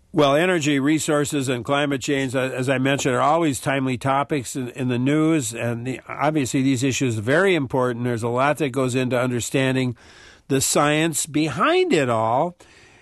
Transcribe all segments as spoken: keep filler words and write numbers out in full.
Well, energy, resources, and climate change, as I mentioned, are always timely topics in, in the news. And the, obviously, these issues are very important. There's a lot that goes into understanding the science behind it all.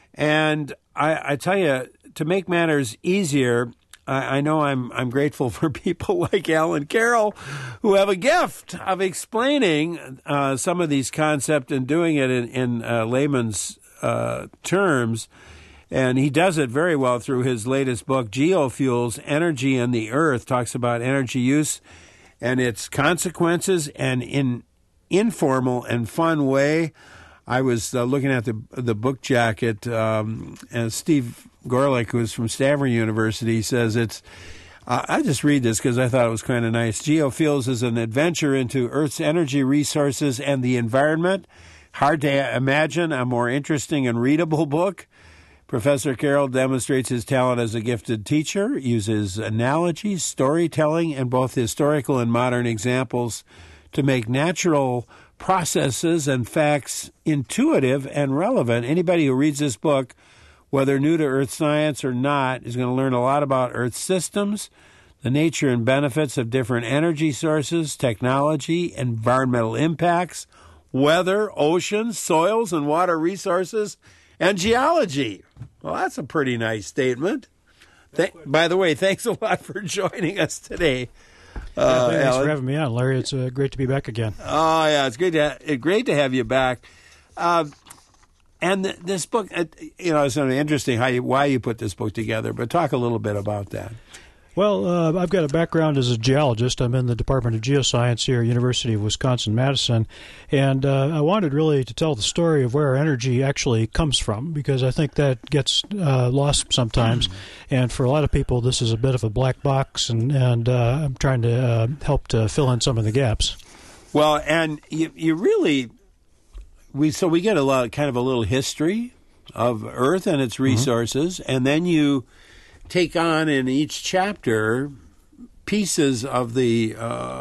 And I, I tell you, to make matters easier, I, I know I'm I'm grateful for people like Alan Carroll who have a gift of explaining uh, some of these concepts and doing it in, in uh, layman's uh, terms. And he does it very well through his latest book, Geofuels, Energy and the Earth, talks about energy use and its consequences, and in informal and fun way. I was uh, looking at the the book jacket, um, and Steve Gorelick, who's from Stanford University, says it's, uh, I just read this because I thought it was kind of nice. Geofuels is an adventure into Earth's energy resources and the environment. Hard to imagine a more interesting and readable book. Professor Carroll demonstrates his talent as a gifted teacher, uses analogies, storytelling, and both historical and modern examples to make natural processes and facts intuitive and relevant. Anybody who reads this book, whether new to earth science or not, is going to learn a lot about Earth systems, the nature and benefits of different energy sources, technology, environmental impacts, weather, oceans, soils and water resources, and geology. Well, that's a pretty nice statement. Th- by the way, thanks a lot for joining us today. Uh, yeah, thanks Alan. for having me on, Larry. It's uh, great to be back again. Oh, yeah, it's great to, ha- great to have you back. Uh, and th- this book, uh, you know, it's sort of interesting how you, why you put this book together, but talk a little bit about that. Well, uh, I've got a background as a geologist. I'm in the Department of Geoscience here at University of Wisconsin-Madison, and uh, I wanted really to tell the story of where our energy actually comes from, because I think that gets uh, lost sometimes, and for a lot of people this is a bit of a black box, and, and uh, I'm trying to uh, help to fill in some of the gaps. Well, and you, you really, we so we get a lot, kind of a little history of Earth and its resources, mm-hmm. and then you take on in each chapter pieces of the uh,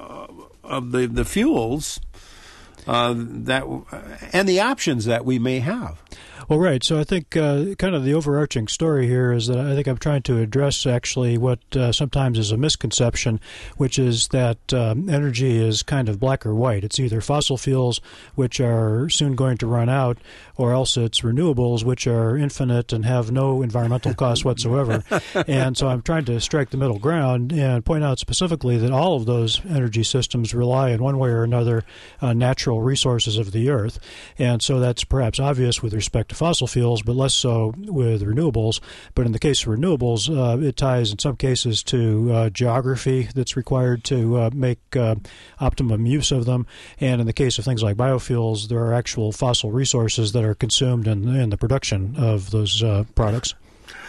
of the the fuels uh, that and the options that we may have. Well, right. So I think uh, kind of the overarching story here is that I think I'm trying to address actually what uh, sometimes is a misconception, which is that um, energy is kind of black or white. It's either fossil fuels, which are soon going to run out, or else it's renewables, which are infinite and have no environmental cost whatsoever. And so I'm trying to strike the middle ground and point out specifically that all of those energy systems rely in one way or another on natural resources of the earth. And so that's perhaps obvious with respect to fossil fuels, but less so with renewables. But in the case of renewables, uh, it ties in some cases to uh, geography that's required to uh, make uh, optimum use of them. And in the case of things like biofuels, there are actual fossil resources that are consumed in, in the production of those uh, products.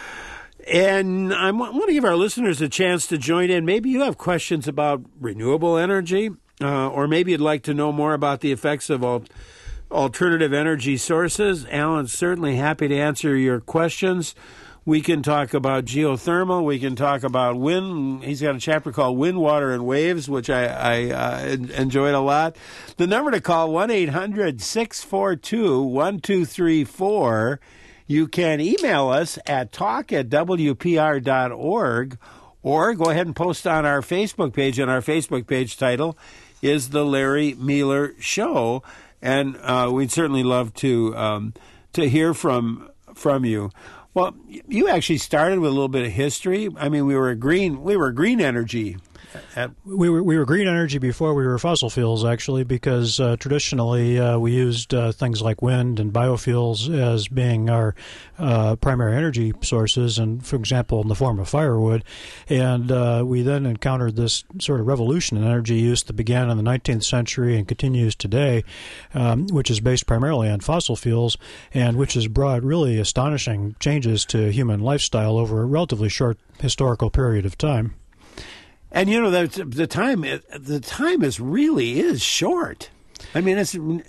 And I want to give our listeners a chance to join in. Maybe you have questions about renewable energy, uh, or maybe you'd like to know more about the effects of all alternative energy sources. Alan's certainly happy to answer your questions. We can talk about geothermal. We can talk about wind. He's got a chapter called Wind, Water, and Waves, which I, I uh, enjoyed a lot. The number to call, one eight hundred six four two one two three four. You can email us at talk at w p r dot org, or go ahead and post on our Facebook page, and our Facebook page title is The Larry Mueller Show. And uh, we'd certainly love to um, to hear from from you. Well, you actually started with a little bit of history. I mean, we were a green we were green energy. At- we were we were green energy before we were fossil fuels, actually, because uh, traditionally uh, we used uh, things like wind and biofuels as being our uh, primary energy sources, and for example, in the form of firewood. And uh, we then encountered this sort of revolution in energy use that began in the nineteenth century and continues today, um, which is based primarily on fossil fuels, and which has brought really astonishing changes to human lifestyle over a relatively short historical period of time. And you know, the, the time the time is really is short. I mean, it's in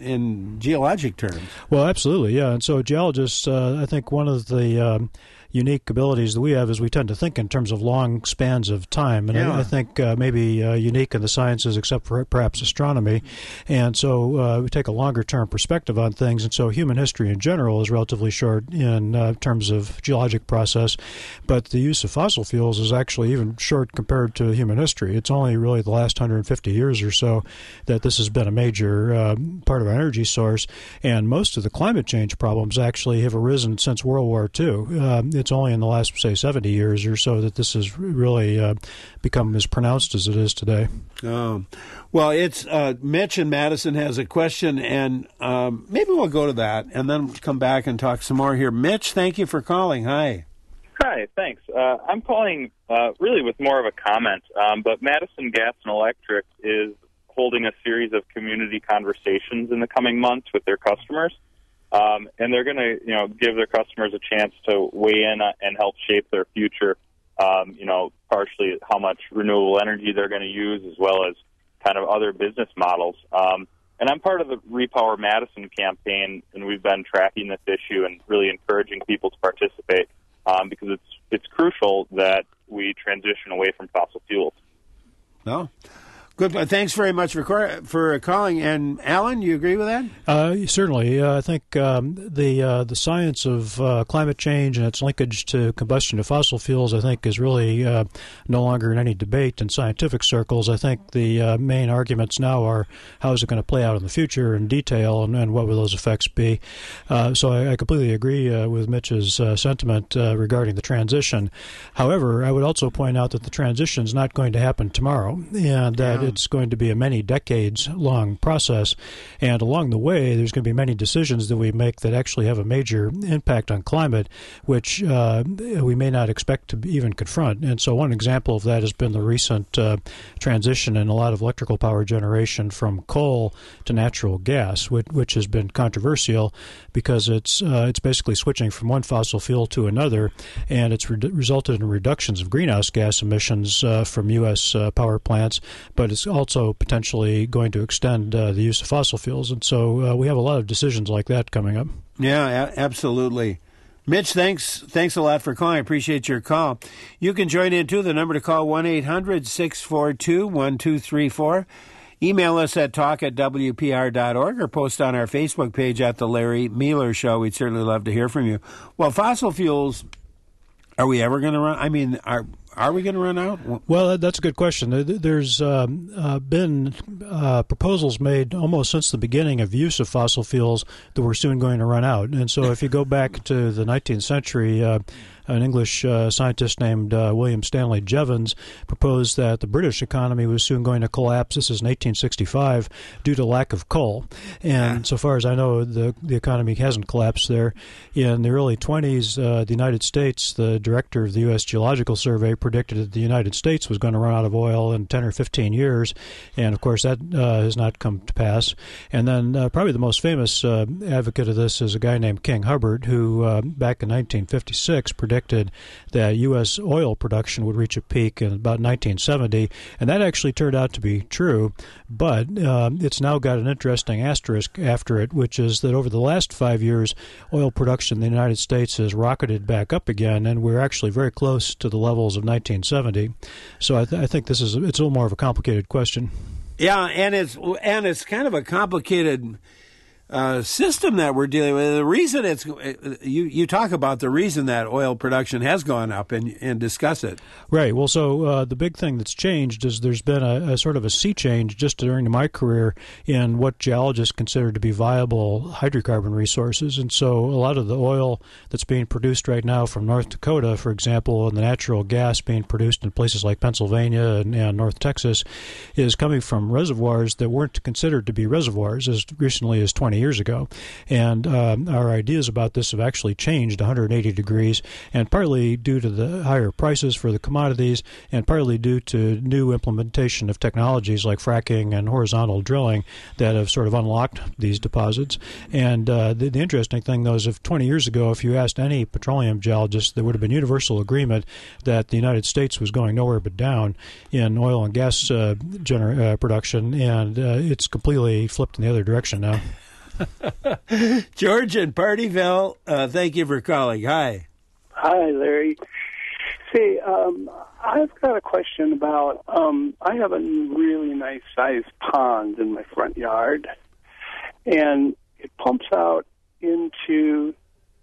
in geologic terms. Well, absolutely, yeah. And so geologists, uh, I think one of the um, unique abilities that we have is we tend to think in terms of long spans of time, and yeah. I, I think uh, maybe uh, unique in the sciences, except for perhaps astronomy. And so uh, we take a longer-term perspective on things, and so human history in general is relatively short in uh, terms of geologic process, but the use of fossil fuels is actually even short compared to human history. It's only really the last one hundred fifty years or so that this has been a major uh, part of our energy source, and most of the climate change problems actually have arisen since World War Two. Um, it's only in the last, say, seventy years or so that this has really uh, become as pronounced as it is today. Oh, well, it's uh, Mitch in Madison has a question, and um, maybe we'll go to that and then come back and talk some more here. Mitch, thank you for calling. Hi. Hi, thanks. Uh, I'm calling uh, really with more of a comment, um, but Madison Gas and Electric is holding a series of community conversations in the coming months with their customers. Um, and they're going to, you know, give their customers a chance to weigh in and help shape their future. Um, you know, partially how much renewable energy they're going to use, as well as kind of other business models. Um, and I'm part of the Repower Madison campaign, and we've been tracking this issue and really encouraging people to participate um, because it's it's crucial that we transition away from fossil fuels. No. Good. Thanks very much for for calling. And Alan, you agree with that? Uh, certainly. Uh, I think um, the uh, the science of uh, climate change and its linkage to combustion of fossil fuels, I think, is really uh, no longer in any debate in scientific circles. I think the uh, main arguments now are how is it going to play out in the future in detail, and, and what will those effects be. Uh, so I, I completely agree uh, with Mitch's uh, sentiment uh, regarding the transition. However, I would also point out that the transition is not going to happen tomorrow, and that yeah. it's going to be a many decades long process, and along the way there's going to be many decisions that we make that actually have a major impact on climate, which uh, we may not expect to even confront. And so one example of that has been the recent uh, transition in a lot of electrical power generation from coal to natural gas, which, which has been controversial because it's uh, it's basically switching from one fossil fuel to another, and it's re- resulted in reductions of greenhouse gas emissions uh, from U S uh, power plants, but it's also potentially going to extend uh, the use of fossil fuels. And so uh, we have a lot of decisions like that coming up. Yeah, a- absolutely. Mitch, thanks thanks a lot for calling. I appreciate your call. You can join in, too. The number to call, one eight hundred six four two one two three four. Email us at talk at w p r dot org or post on our Facebook page at The Larry Mueller Show. We'd certainly love to hear from you. Well, fossil fuels, are we ever going to run? I mean, are are we going to run out? Well, that's a good question. There's um, uh, been uh, proposals made almost since the beginning of use of fossil fuels that we're soon going to run out. And so if you go back to the nineteenth century, uh, an English uh, scientist named uh, William Stanley Jevons proposed that the British economy was soon going to collapse. This is in eighteen sixty-five due to lack of coal. And yeah. so far as I know, the the economy hasn't collapsed there. In the early twenties, uh, the United States, the director of the U S Geological Survey, predicted that the United States was going to run out of oil in ten or fifteen years. And, of course, that uh, has not come to pass. And then uh, probably the most famous uh, advocate of this is a guy named King Hubbard, who uh, back in nineteen fifty-six predicted predicted that U S oil production would reach a peak in about nineteen seventy, and that actually turned out to be true, but um, it's now got an interesting asterisk after it, which is that over the last five years, oil production in the United States has rocketed back up again, and we're actually very close to the levels of nineteen seventy. So I, th- I think this is it's a little more of a complicated question. Yeah, and it's and it's kind of a complicated Uh, system that we're dealing with. The reason it's you you talk about the reason that oil production has gone up and and discuss it. Right. Well, so uh, the big thing that's changed is there's been a, a sort of a sea change just during my career in what geologists consider to be viable hydrocarbon resources, and so a lot of the oil that's being produced right now from North Dakota, for example, and the natural gas being produced in places like Pennsylvania and, and North Texas, is coming from reservoirs that weren't considered to be reservoirs as recently as twenty years ago. And um, our ideas about this have actually changed one hundred eighty degrees, and partly due to the higher prices for the commodities, and partly due to new implementation of technologies like fracking and horizontal drilling that have sort of unlocked these deposits. And uh, the, the interesting thing, though, is if twenty years ago, if you asked any petroleum geologist, there would have been universal agreement that the United States was going nowhere but down in oil and gas uh, gener- uh, production, and uh, it's completely flipped in the other direction now. George in Partyville, uh, thank you for calling. Hi. Hi, Larry. See, um, I've got a question about, um, I have a really nice sized pond in my front yard, and it pumps out into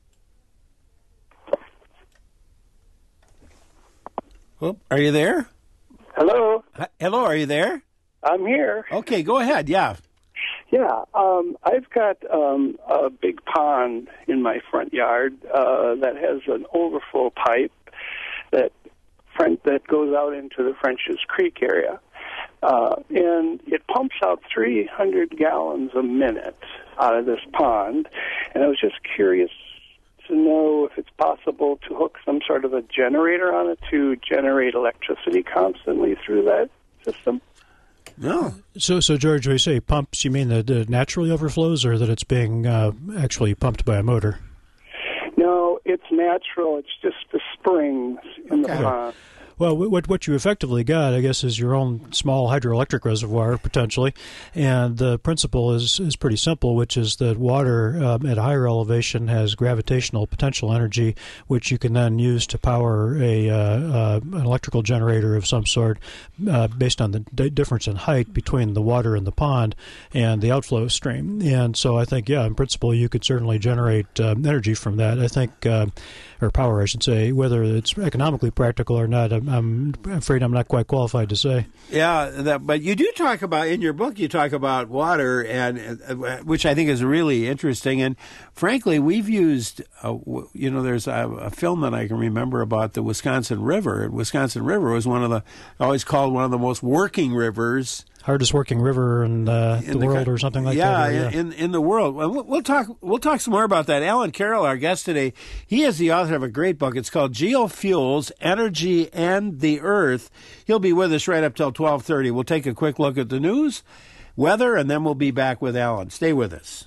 Oh, are you there? Hello? Hi- Hello, are you there? I'm here. Okay, go ahead. Yeah. Yeah, um, I've got um, a big pond in my front yard uh, that has an overflow pipe that front, that goes out into the French's Creek area. Uh, and it pumps out three hundred gallons a minute out of this pond. And I was just curious to know if it's possible to hook some sort of a generator on it to generate electricity constantly through that system. No. So, so George, when you say pumps, you mean that it naturally overflows, or that it's being uh, actually pumped by a motor? No, it's natural. It's just the springs in Okay. the pond. Well, what what you effectively got, I guess, is your own small hydroelectric reservoir, potentially. And the principle is, is pretty simple, which is that water um, at higher elevation has gravitational potential energy, which you can then use to power a uh, uh, an electrical generator of some sort uh, based on the d- difference in height between the water in the pond and the outflow stream. And so I think, yeah, in principle, you could certainly generate um, energy from that. I think, uh, or power, I should say. Whether it's economically practical or not, I'm, I'm afraid I'm not quite qualified to say. Yeah, that, but you do talk about, in your book, you talk about water, and uh, which I think is really interesting. And frankly, we've used, uh, you know, there's a, a film that I can remember about the Wisconsin River. And Wisconsin River was one of the, always called one of the most working rivers. Hardest working river in, uh, in the, the world, or something like yeah, that. Or, yeah, in in the world. Well, we'll we'll talk. We'll talk some more about that. Alan Carroll, our guest today, he is the author of a great book. It's called Geofuels: Energy and the Earth. He'll be with us right up till twelve thirty. We'll take a quick look at the news, weather, and then we'll be back with Alan. Stay with us.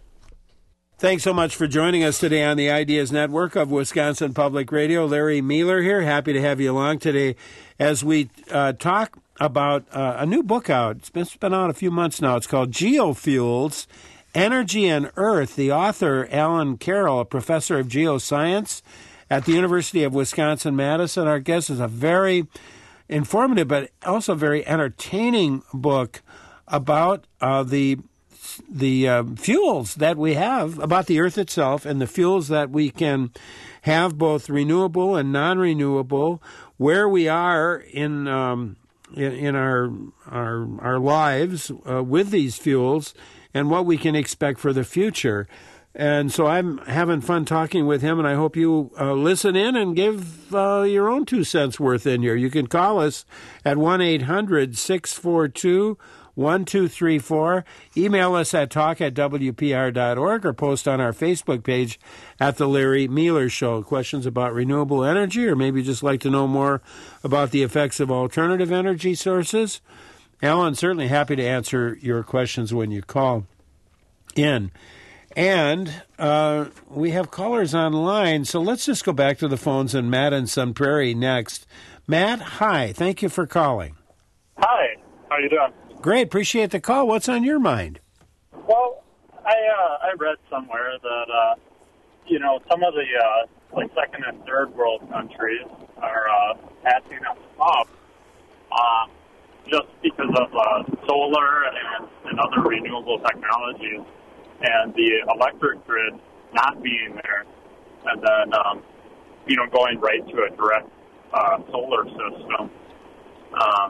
Thanks so much for joining us today on the Ideas Network of Wisconsin Public Radio. Larry Mueller here. Happy to have you along today as we uh, talk about uh, a new book out. It's been, it's been out a few months now. It's called Geofuels: Energy and Earth. The author, Alan Carroll, a professor of geoscience at the University of Wisconsin-Madison. Our guest is a very informative but also very entertaining book about uh, the the uh, fuels that we have, about the Earth itself, and the fuels that we can have, both renewable and non-renewable, where we are in um, in, in our our our lives uh, with these fuels, and what we can expect for the future. And so I'm having fun talking with him, and I hope you uh, listen in and give uh, your own two cents worth in here. You can call us at one eight hundred six four two one two three four. Email us at talk at w p r dot org, or post on our Facebook page at The Larry Mueller Show. Questions about renewable energy, or maybe just like to know more about the effects of alternative energy sources? Alan's certainly happy to answer your questions when you call in. And uh, we have callers online, so let's just go back to the phones, and Matt in Sun Prairie next. Matt, hi. Thank you for calling. Hi. How you doing? Great. Appreciate the call. What's on your mind? Well, I uh, I read somewhere that, uh, you know, some of the, uh, like, second and third world countries are uh, passing us up uh, just because of uh, solar and, and other renewable technologies, and the electric grid not being there, and then, um, you know, going right to a direct uh, solar system um,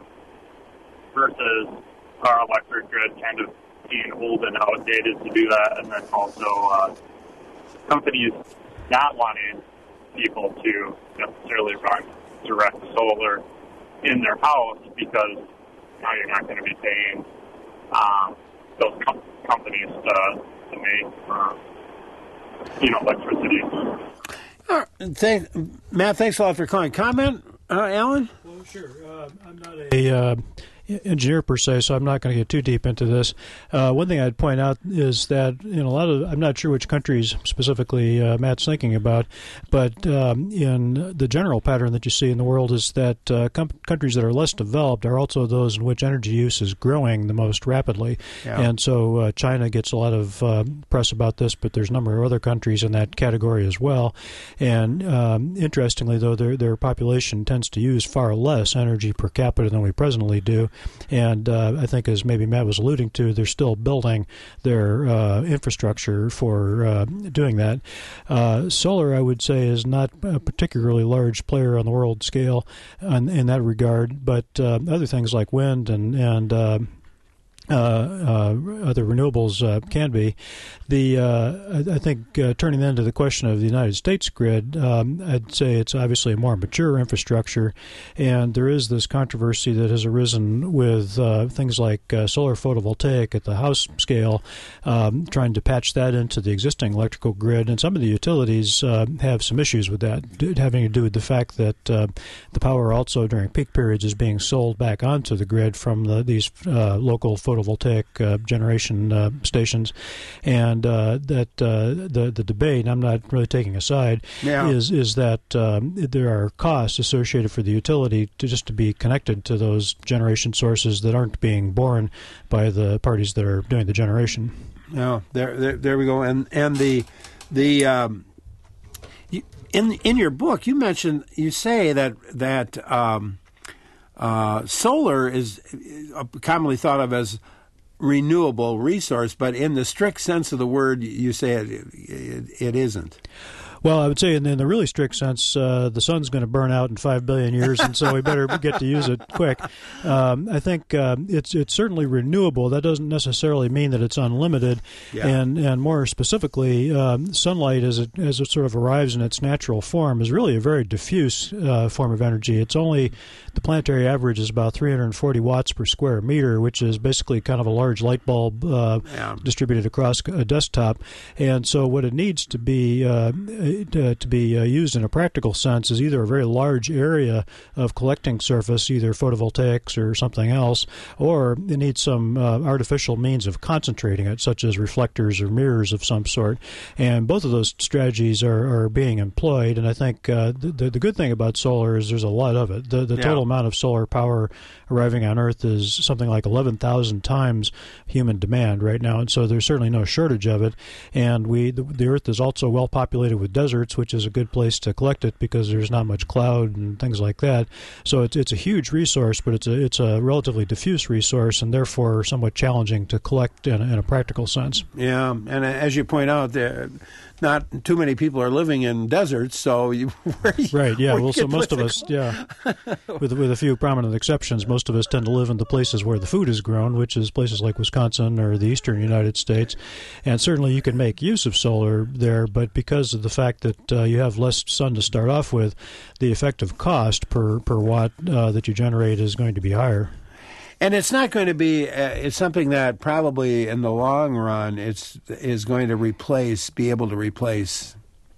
versus our electric grid kind of being old and outdated to do that, and then also uh, companies not wanting people to necessarily run direct solar in their house, because now you're not going to be paying um, those com- companies to, to make for, you know, electricity. Uh, thank, Matt, thanks a lot for calling. Comment, uh, Alan? Well, sure. Uh, I'm not a uh, engineer per se, so I'm not going to get too deep into this. Uh, one thing I'd point out is that in a lot of, I'm not sure which countries specifically uh, Matt's thinking about, but um, in the general pattern that you see in the world is that uh, com- countries that are less developed are also those in which energy use is growing the most rapidly. Yeah. And so uh, China gets a lot of uh, press about this, but there's a number of other countries in that category as well. And um, interestingly, though, their, their population tends to use far less energy per capita than we presently do. And uh, I think, as maybe Matt was alluding to, they're still building their uh, infrastructure for uh, doing that. Uh, solar, I would say, is not a particularly large player on the world scale on, in that regard, but uh, other things like wind and, and uh, Uh, uh, other renewables uh, can be. The uh, I, I think uh, turning then to the question of the United States grid, um, I'd say it's obviously a more mature infrastructure, and there is this controversy that has arisen with uh, things like uh, solar photovoltaic at the house scale, um, trying to patch that into the existing electrical grid, and some of the utilities uh, have some issues with that, having to do with the fact that uh, the power also during peak periods is being sold back onto the grid from the, these uh, local photovoltaic photovoltaic uh, generation uh, stations, and uh, that uh, the the debate, and I'm not really taking a side, yeah. is is that um, there are costs associated for the utility to just to be connected to those generation sources that aren't being borne by the parties that are doing the generation. No, there, there, there we go, and and the the um, you, in in your book you mentioned you say that that. Um, Uh, solar is commonly thought of as renewable resource, but in the strict sense of the word, you say it, it, it isn't. Well, I would say in the, in the really strict sense, uh, the sun's going to burn out in five billion years, and so we better get to use it quick. Um, I think um, it's it's certainly renewable. That doesn't necessarily mean that it's unlimited. Yeah. And and more specifically, um, sunlight as it as it sort of arrives in its natural form is really a very diffuse uh, form of energy. It's only the planetary average is about three hundred forty watts per square meter, which is basically kind of a large light bulb uh, yeah. distributed across a desktop. And so what it needs to be uh, to, to be uh, used in a practical sense is either a very large area of collecting surface, either photovoltaics or something else, or it needs some uh, artificial means of concentrating it, such as reflectors or mirrors of some sort. And both of those strategies are, are being employed. And I think uh, the, the good thing about solar is there's a lot of it. The, the yeah. total amount of solar power arriving on Earth is something like eleven thousand times human demand right now, and so there's certainly no shortage of it. And we, the, the Earth is also well populated with deserts, which is a good place to collect it because there's not much cloud and things like that. So it's it's a huge resource, but it's a it's a relatively diffuse resource, and therefore somewhat challenging to collect in, in a practical sense. Yeah, and as you point out, there. Not too many people are living in deserts, so you, where you right, yeah. Well, so most of us, yeah, with with a few prominent exceptions, most of us tend to live in the places where the food is grown, which is places like Wisconsin or the eastern United States. And certainly, you can make use of solar there, but because of the fact that uh, you have less sun to start off with, the effective cost per per watt uh, that you generate is going to be higher. And it's not going to be, uh, it's something that probably in the long run it's is going to replace, be able to replace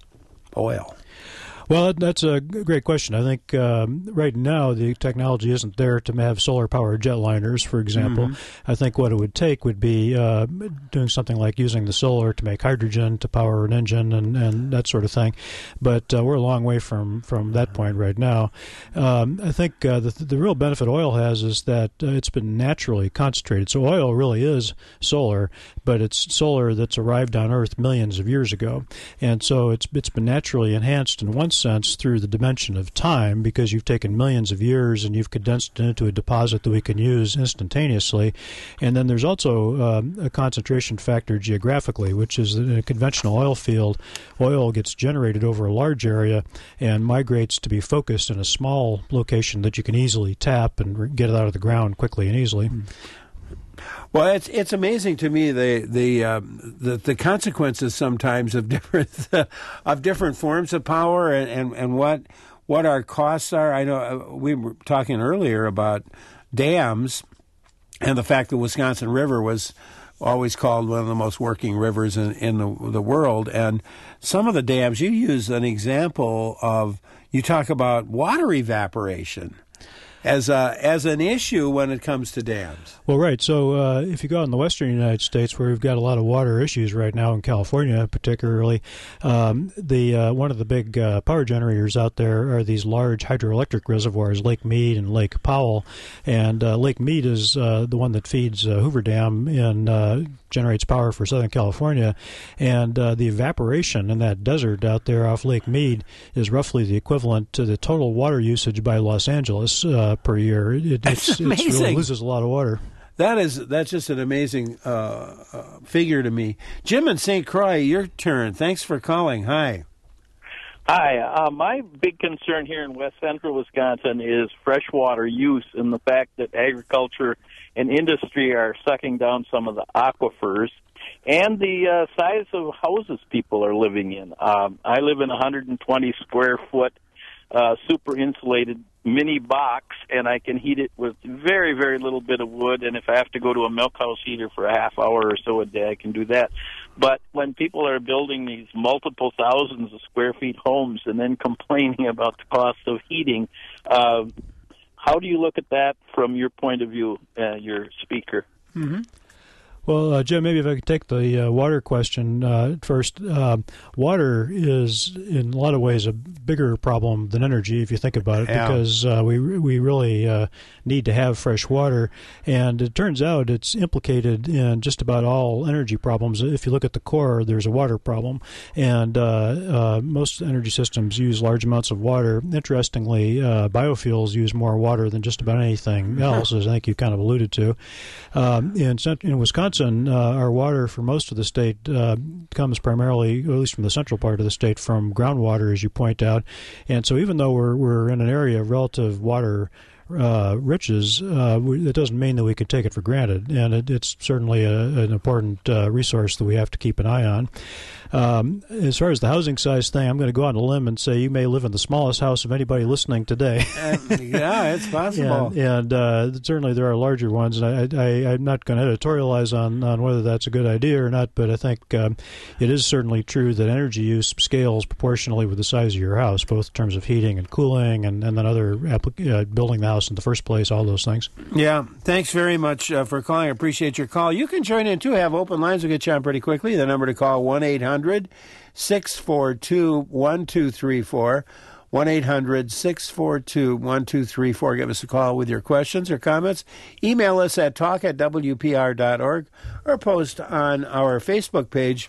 oil. Well, that's a great question. I think um, right now the technology isn't there to have solar-powered jetliners, for example. Mm-hmm. I think what it would take would be uh, doing something like using the solar to make hydrogen to power an engine and, and that sort of thing. But uh, we're a long way from, from that point right now. Um, I think uh, the, the real benefit oil has is that uh, it's been naturally concentrated. So oil really is solar, but it's solar that's arrived on Earth millions of years ago. And so it's it's been naturally enhanced in one sense through the dimension of time, because you've taken millions of years and you've condensed it into a deposit that we can use instantaneously. And then there's also um, a concentration factor geographically, which is in a conventional oil field, oil gets generated over a large area and migrates to be focused in a small location that you can easily tap and get it out of the ground quickly and easily. Well, it's it's amazing to me the the um, the, the consequences sometimes of different uh, of different forms of power and, and, and what what our costs are. I know uh, we were talking earlier about dams and the fact the Wisconsin River was always called one of the most working rivers in, in the, the world. And some of the dams, you use an example of, you talk about water evaporation as a, as an issue when it comes to dams. Well, right. So uh, if you go out in the western United States, where we've got a lot of water issues right now, in California particularly, um, the uh, one of the big uh, power generators out there are these large hydroelectric reservoirs, Lake Mead and Lake Powell. And uh, Lake Mead is uh, the one that feeds uh, Hoover Dam and uh, generates power for Southern California. And uh, the evaporation in that desert out there off Lake Mead is roughly the equivalent to the total water usage by Los Angeles uh, per year. It, That's it's, amazing. It's really loses a lot of water. That is that's just an amazing uh, uh, figure to me. Jim in Saint Croix, your turn. Thanks for calling. Hi. Hi. Uh, my big concern here in west central Wisconsin is freshwater use and the fact that agriculture and industry are sucking down some of the aquifers and the uh, size of houses people are living in. Um, I live in a one hundred twenty square foot uh, super insulated mini box, and I can heat it with very, very little bit of wood, and if I have to go to a milk house heater for a half hour or so a day, I can do that. But when people are building these multiple thousands of square feet homes and then complaining about the cost of heating, uh, how do you look at that from your point of view, uh, your speaker? Mm-hmm. Well, uh, Jim, maybe if I could take the uh, water question uh, first. Uh, water is, in a lot of ways, a bigger problem than energy, if you think about it, yeah. because uh, we we really uh, need to have fresh water. And it turns out it's implicated in just about all energy problems. If you look at the core, there's a water problem. And uh, uh, most energy systems use large amounts of water. Interestingly, uh, biofuels use more water than just about anything else, as I think you kind of alluded to. Um, in, in Wisconsin, Uh, our water for most of the state uh, comes primarily, or at least from the central part of the state, from groundwater, as you point out. And so even though we're we're in an area of relative water uh, riches, uh, we, it doesn't mean that we can take it for granted. And it, it's certainly a, an important uh, resource that we have to keep an eye on. Um, as far as the housing size thing, I'm going to go on a limb and say you may live in the smallest house of anybody listening today. uh, yeah, it's possible. and and uh, certainly there are larger ones. And I, I, I'm not going to editorialize on, on whether that's a good idea or not, but I think um, it is certainly true that energy use scales proportionally with the size of your house, both in terms of heating and cooling and, and then other applic- uh, building the house in the first place, all those things. Yeah, thanks very much uh, for calling. I appreciate your call. You can join in, too. Have open lines. We'll get you on pretty quickly. The number to call, one eight hundred six four two one two three four. one eight hundred six four two one two three four. Give us a call with your questions or comments. Email us at talk at w p r dot org or post on our Facebook page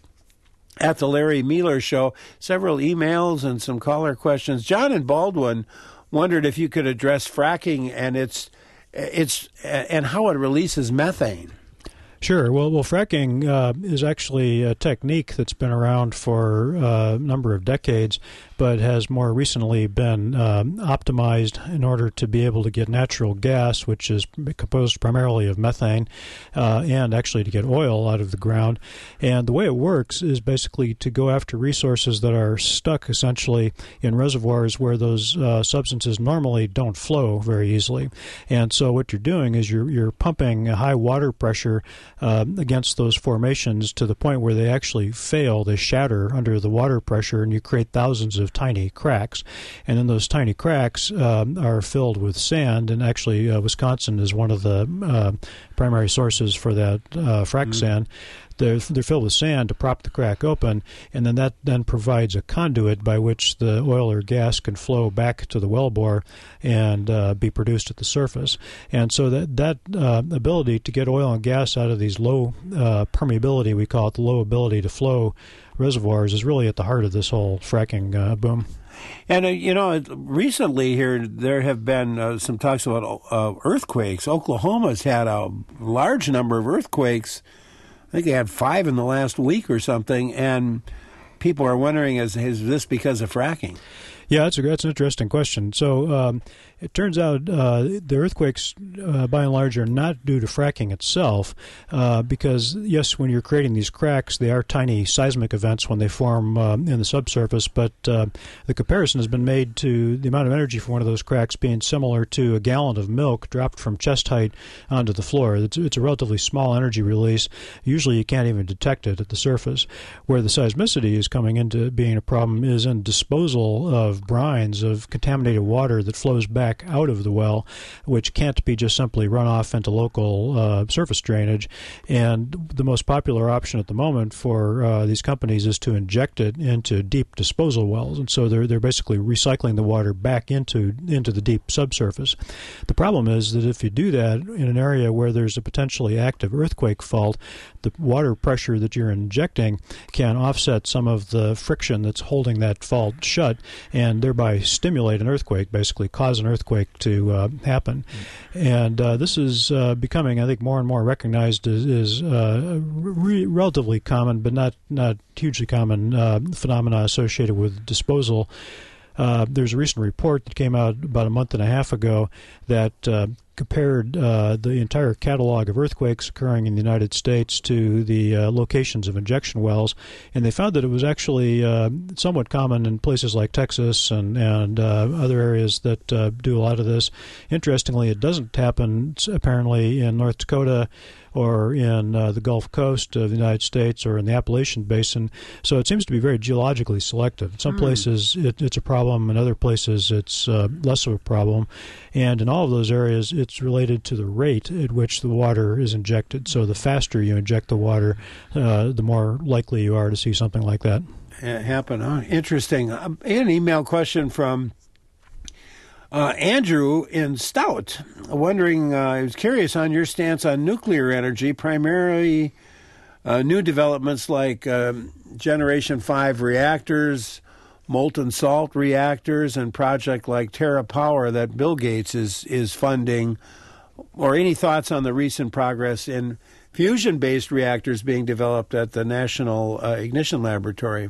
at The Larry Mealer Show. Several emails and some caller questions. John in Baldwin wondered if you could address fracking and its its and how it releases methane. Sure. Well, well, fracking uh, is actually a technique that's been around for uh, a number of decades, but has more recently been um, optimized in order to be able to get natural gas, which is composed primarily of methane, uh, and actually to get oil out of the ground. And the way it works is basically to go after resources that are stuck essentially in reservoirs where those uh, substances normally don't flow very easily. And so what you're doing is you're you're pumping a high water pressure Uh, against those formations to the point where they actually fail, they shatter under the water pressure, and you create thousands of tiny cracks. And then those tiny cracks um, are filled with sand, and actually uh, Wisconsin is one of the uh, primary sources for that uh, frac mm-hmm. sand. They're, they're filled with sand to prop the crack open, and then that then provides a conduit by which the oil or gas can flow back to the wellbore and uh, be produced at the surface. And so that, that uh, ability to get oil and gas out of these low uh, permeability, we call it the low ability to flow reservoirs, is really at the heart of this whole fracking uh, boom. And, uh, you know, recently here there have been uh, some talks about uh, earthquakes. Oklahoma's had a large number of earthquakes. I think they had five in the last week or something, and people are wondering, is, is this because of fracking? Yeah, that's a that's an interesting question. So um, it turns out uh, the earthquakes, uh, by and large, are not due to fracking itself, uh, because yes, when you're creating these cracks, they are tiny seismic events when they form um, in the subsurface. But uh, the comparison has been made to the amount of energy from one of those cracks being similar to a gallon of milk dropped from chest height onto the floor. It's, it's a relatively small energy release. Usually, you can't even detect it at the surface. Where the seismicity is coming into being a problem is in disposal of brines, of contaminated water that flows back out of the well, which can't be just simply run off into local uh, surface drainage. And the most popular option at the moment for uh, these companies is to inject it into deep disposal wells. And so they're they're basically recycling the water back into into the deep subsurface. The problem is that if you do that in an area where there's a potentially active earthquake fault, the water pressure that you're injecting can offset some of the friction that's holding that fault shut, and thereby stimulate an earthquake, basically cause an earthquake to uh, happen. Mm. And uh, this is uh, becoming, I think, more and more recognized as, as uh, re- relatively common, but not, not hugely common uh, phenomena associated with disposal. Uh, there's a recent report that came out about a month and a half ago that uh, compared uh, the entire catalog of earthquakes occurring in the United States to the uh, locations of injection wells, and they found that it was actually uh, somewhat common in places like Texas and, and uh, other areas that uh, do a lot of this. Interestingly, it doesn't happen apparently in North Dakota or in uh, the Gulf Coast of the United States or in the Appalachian Basin. So it seems to be very geologically selective. In some mm. places it, it's a problem, in other places it's uh, less of a problem. And in all of those areas, it's related to the rate at which the water is injected. So the faster you inject the water, uh, the more likely you are to see something like that happen. Oh, interesting. Um, an email question from Uh, Andrew in Stout, wondering, uh, I was curious on your stance on nuclear energy, primarily uh, new developments like um, Generation five reactors, molten salt reactors, and project like TerraPower that Bill Gates is, is funding, or any thoughts on the recent progress in fusion-based reactors being developed at the National uh, Ignition Laboratory?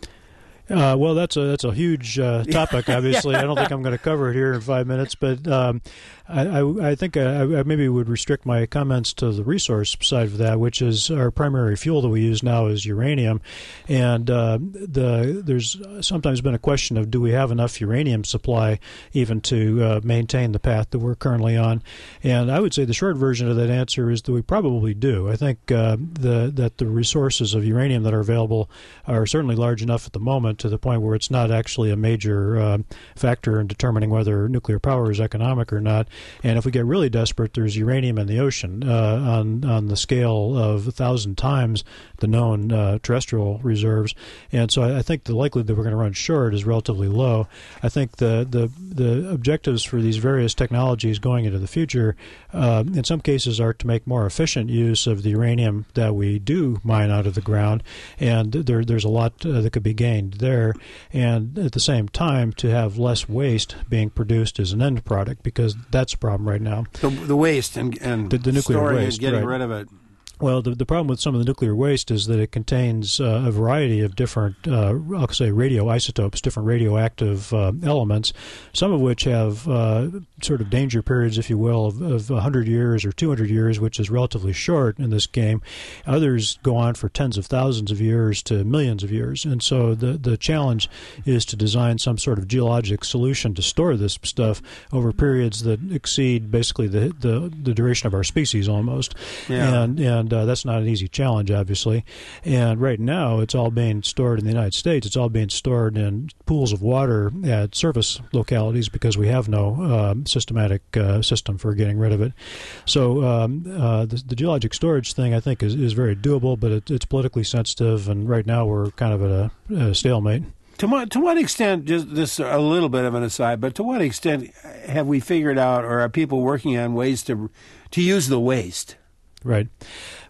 Uh, well, that's a that's a huge uh, topic. Obviously, I don't think I'm going to cover it here in five minutes. But um, I, I, I think I, I maybe would restrict my comments to the resource side of that, which is our primary fuel that we use now is uranium. And uh, the there's sometimes been a question of do we have enough uranium supply even to uh, maintain the path that we're currently on? And I would say the short version of that answer is that we probably do. I think uh, the that the resources of uranium that are available are certainly large enough at the moment to the point where it's not actually a major uh, factor in determining whether nuclear power is economic or not. And if we get really desperate, there's uranium in the ocean uh, on on the scale of a thousand times the known uh, terrestrial reserves. And so I, I think the likelihood that we're going to run short is relatively low. I think the the, the objectives for these various technologies going into the future, uh, in some cases, are to make more efficient use of the uranium that we do mine out of the ground. And there there's a lot uh, that could be gained there, and at the same time to have less waste being produced as an end product, because that's a problem right now. The, the waste and, and the, the nuclear storing waste, and getting right. rid of it. Well, the, the problem with some of the nuclear waste is that it contains uh, a variety of different, uh, I'll say, radioisotopes, different radioactive uh, elements, some of which have uh, sort of danger periods, if you will, of, of one hundred years or two hundred years, which is relatively short in this game. Others go on for tens of thousands of years to millions of years. And so the, the challenge is to design some sort of geologic solution to store this stuff over periods that exceed basically the the, the duration of our species almost. Yeah. And, and Uh, that's not an easy challenge, obviously. And right now, it's all being stored in the United States. It's all being stored in pools of water at surface localities because we have no um, systematic uh, system for getting rid of it. So um, uh, the, the geologic storage thing, I think, is, is very doable, but it, it's politically sensitive, and right now we're kind of at a, a stalemate. To what, to what extent, just this a little bit of an aside, but to what extent have we figured out, or are people working on ways to to use the waste? Right.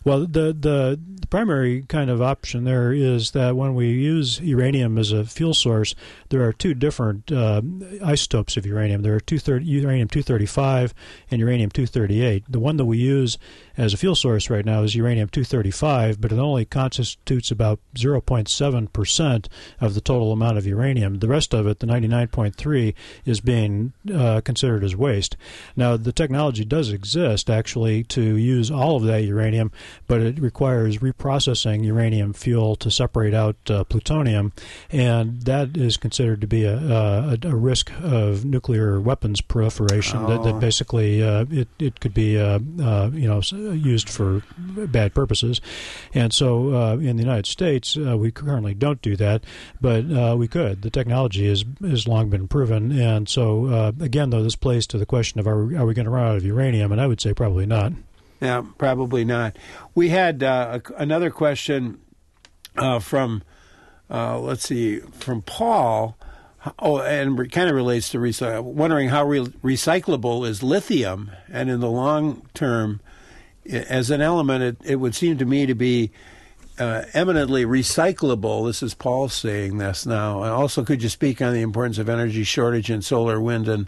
Well, the, the the primary kind of option there is that when we use uranium as a fuel source, there are two different uh, isotopes of uranium. There are two thirty, uranium two thirty-five and uranium two thirty-eight. The one that we use as a fuel source right now is uranium two thirty-five, but it only constitutes about zero point seven percent of the total amount of uranium. The rest of it, the ninety-nine point three, is being uh, considered as waste. Now, the technology does exist, actually, to use all of that uranium, but it requires reprocessing uranium fuel to separate out uh, plutonium, and that is considered to be a, a, a risk of nuclear weapons proliferation. Oh. That, that basically uh, it it could be uh, uh, you know used for bad purposes, and so uh, in the United States uh, we currently don't do that, but uh, we could. The technology has has long been proven, and so uh, again, though, this plays to the question of are we, are we going to run out of uranium, and I would say probably not. Yeah, probably not. We had uh, a, another question uh, from, uh, let's see, from Paul. Oh, and it kind of relates to recycling. Wondering how re- recyclable is lithium, and in the long term, as an element, it, it would seem to me to be uh, eminently recyclable. This is Paul saying this now. And also, could you speak on the importance of energy shortage in solar, wind, and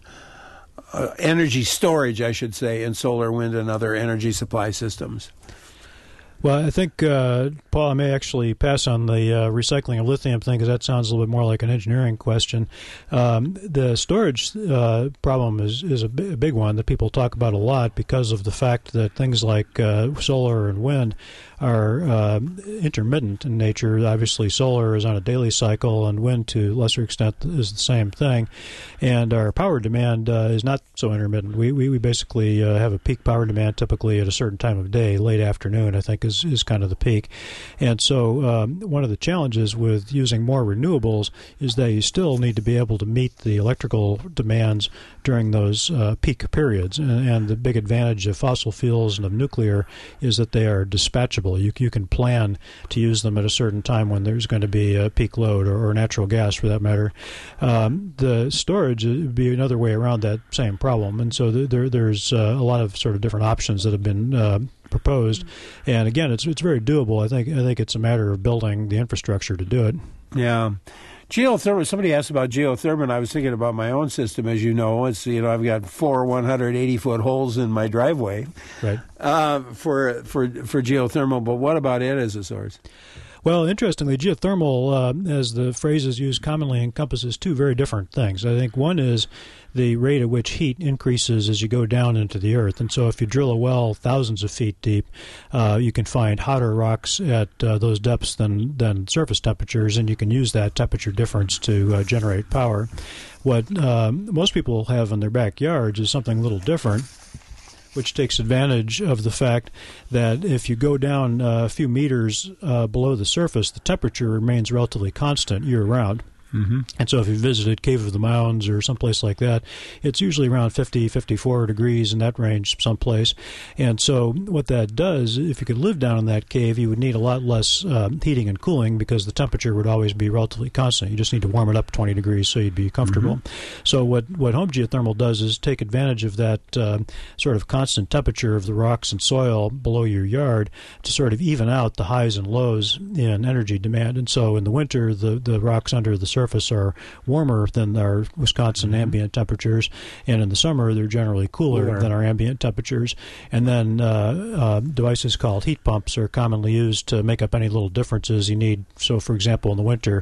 Uh, energy storage, I should say, in solar, wind, and other energy supply systems? Well, I think, uh, Paul, I may actually pass on the uh, recycling of lithium thing because that sounds a little bit more like an engineering question. Um, the storage uh, problem is, is a, b- a big one that people talk about a lot because of the fact that things like uh, solar and wind are uh, intermittent in nature. Obviously, solar is on a daily cycle, and wind, to a lesser extent, is the same thing. And our power demand uh, is not so intermittent. We we, we basically uh, have a peak power demand typically at a certain time of day, late afternoon, I think, is, is kind of the peak. And so um, one of the challenges with using more renewables is that you still need to be able to meet the electrical demands during those uh, peak periods. And, and the big advantage of fossil fuels and of nuclear is that they are dispatchable. You, you can plan to use them at a certain time when there's going to be a peak load, or, or natural gas for that matter. Um, the storage would be another way around that same problem. And so there, there's uh, a lot of sort of different options that have been uh, proposed. And again, it's it's very doable. I think I think it's a matter of building the infrastructure to do it. Yeah. Geothermal, somebody asked about geothermal. I was thinking about my own system, as you know. It's, you know, I've got four one hundred eighty foot holes in my driveway, right? Uh, for for for geothermal. But what about it as a source? Well, interestingly, geothermal, uh, as the phrase is used commonly, encompasses two very different things. I think one is the rate at which heat increases as you go down into the earth. And so if you drill a well thousands of feet deep, uh, you can find hotter rocks at uh, those depths than, than surface temperatures, and you can use that temperature difference to uh, generate power. What um, most people have in their backyards is something a little different, which takes advantage of the fact that if you go down uh, a few meters uh, below the surface, the temperature remains relatively constant year-round. Mm-hmm. And so if you visited Cave of the Mounds or someplace like that, it's usually around fifty, fifty-four degrees in that range someplace. And so what that does, if you could live down in that cave, you would need a lot less uh, heating and cooling because the temperature would always be relatively constant. You just need to warm it up twenty degrees so you'd be comfortable. Mm-hmm. So what, what home geothermal does is take advantage of that uh, sort of constant temperature of the rocks and soil below your yard to sort of even out the highs and lows in energy demand. And so in the winter, the, the rocks under the surface are warmer than our Wisconsin mm-hmm. ambient temperatures, and in the summer they're generally cooler Cooler. than our ambient temperatures. And then uh, uh, devices called heat pumps are commonly used to make up any little differences you need. So, for example, in the winter,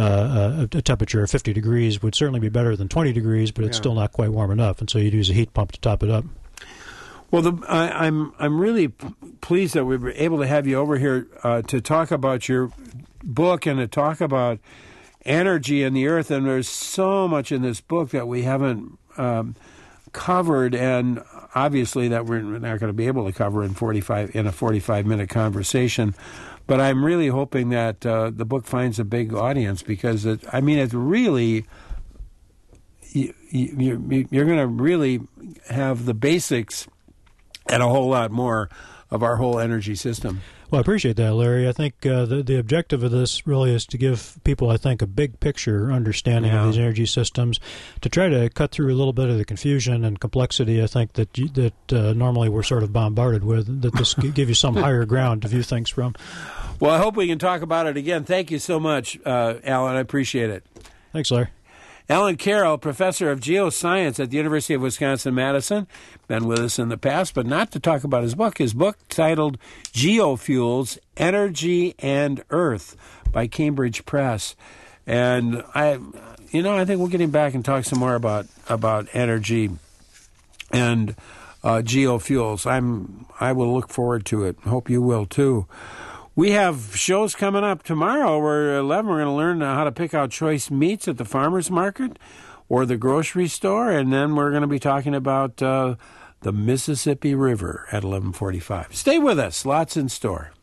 uh, a, a temperature of fifty degrees would certainly be better than twenty degrees, but it's yeah. still not quite warm enough, and so you'd use a heat pump to top it up. Well, the, I, I'm I'm really p- pleased that we were able to have you over here uh, to talk about your book and to talk about energy in the earth. And there's so much in this book that we haven't um, covered, and obviously that we're not going to be able to cover in forty-five in a forty-five minute conversation. But I'm really hoping that uh, the book finds a big audience because it, I mean, it's really. You, you, you're going to really have the basics and a whole lot more of our whole energy system. Well, I appreciate that, Larry. I think uh, the the objective of this really is to give people, I think, a big picture understanding Yeah. of these energy systems, to try to cut through a little bit of the confusion and complexity. I think that you, that uh, normally we're sort of bombarded with. That this give you some higher ground to view things from. Well, I hope we can talk about it again. Thank you so much, uh, Alan. I appreciate it. Thanks, Larry. Alan Carroll, professor of geoscience at the University of Wisconsin-Madison, been with us in the past, but not to talk about his book. His book titled Geofuels, Energy and Earth by Cambridge Press. And I, you know, I think we'll get him back and talk some more about, about energy and uh, geofuels. I'm, I will look forward to it. Hope you will too. We have shows coming up tomorrow. We're at eleven. We're going to learn how to pick out choice meats at the farmer's market or the grocery store. And then we're going to be talking about uh, the Mississippi River at eleven forty-five. Stay with us. Lots in store.